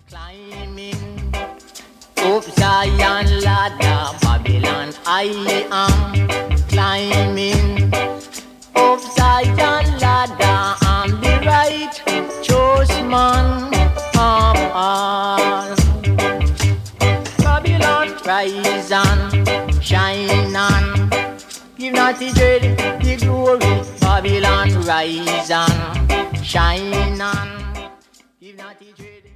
Climbing up Zion ladder, Babylon I am climbing up Zion ladder. I'm the right chosen man of all. Babylon rise and shine on, give not the dread the glory. Babylon rise and shine on, give not the dread.